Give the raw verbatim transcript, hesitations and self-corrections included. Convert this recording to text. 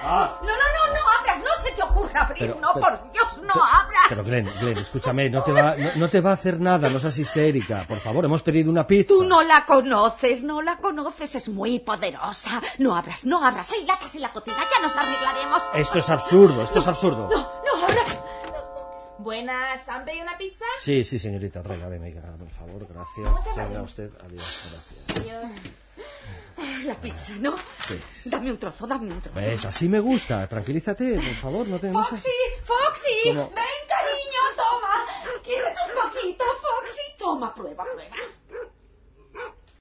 Ah. No, no, no, no abras, no se te ocurra abrir, Pero, no, pero, por Dios, no pero, abras. Pero Glenn, Glenn, escúchame, no te va, no, no te va a hacer nada, no seas histérica. Por favor, hemos pedido una pizza. Tú no la conoces, no la conoces, es muy poderosa. No abras, no abras, hay latas en la cocina, ya nos arreglaremos. Esto es absurdo, esto no, es absurdo. No, no abras. Buenas, ¿han pedido una pizza? Sí, sí, señorita, traiga, venga, por favor, gracias. Tenga usted, adiós, gracias. Adiós. La pizza, ¿no? Sí. Dame un trozo, dame un trozo. ¿Ves? Así me gusta, tranquilízate, por favor, no te... no seas- Foxy, Foxy, ¿Cómo? ven cariño, toma. ¿Quieres un poquito, Foxy? Toma, prueba, prueba.